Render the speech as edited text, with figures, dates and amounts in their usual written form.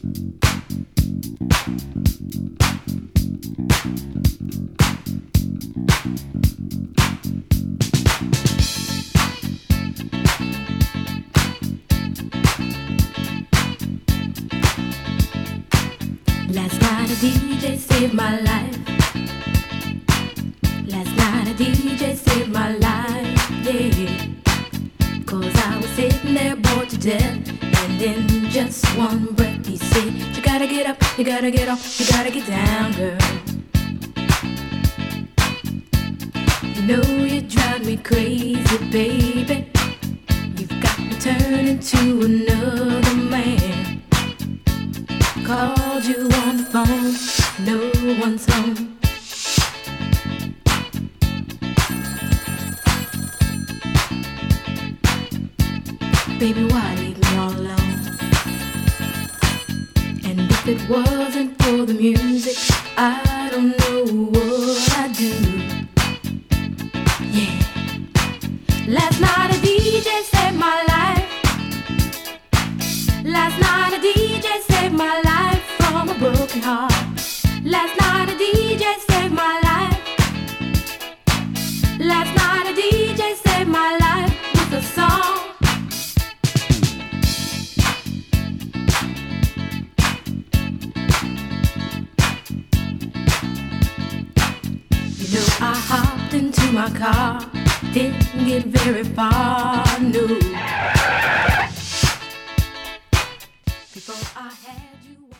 Last night a DJ saved my life. Last night a DJ saved my life, yeah. 'Cause I was sitting there bored to death, and in just one breath he said, you gotta get up, you gotta get off, you gotta get down, girl. You know you drive me crazy, baby. You've got me turning to another man. Called you on the phone, no one's home. Baby, why leave me all alone? And if it wasn't for the music, I don't know what I'd do. Yeah. Last night a DJ saved my life. Last night a DJ saved my life from a broken heart. Last night a DJ saved my life. Last night a DJ saved my life with a song. You know I hopped into my car, didn't get very far, no.